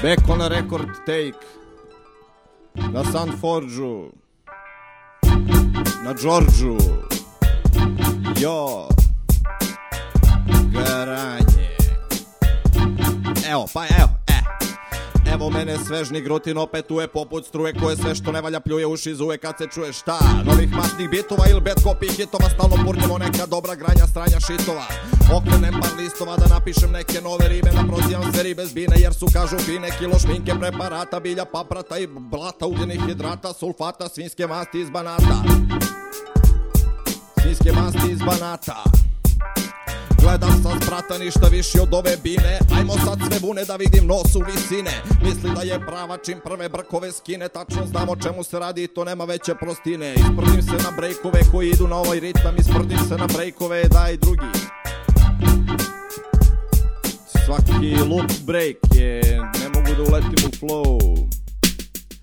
Beko na record take, na Sunforgeu, na Georgeu, jo, garanje. Evo, pa evo, evo mene svežni grutin opetuje poput struje koje sve što ne valja pljuje uši zuje kad se čuje šta. Novih masnih bitova ili bad copy hitova, stalno purnjemo neka dobra granja stranja šitova. Okrenem par listova da napišem neke nove rime, naprozivam sve ribe zbine jer su kažu fine. Kilo šminke, preparata, bilja, paprata i blata, ugljenih hidrata, sulfata, svinjske masti iz Banata. Svinjske masti iz Banata. Gledam sad sprata ništa viši od ove bine. Ajmo sad sve bune da vidim nos u visine. Misli da je prava čim prve brkove skine. Tačno znam o čemu se radi i to nema veće prostine. Isprdim se na brejkove koji idu na ovaj ritam. Isprdim se na brejkove, daj drugi. Svaki loop break je, ne mogu da uletim u flow.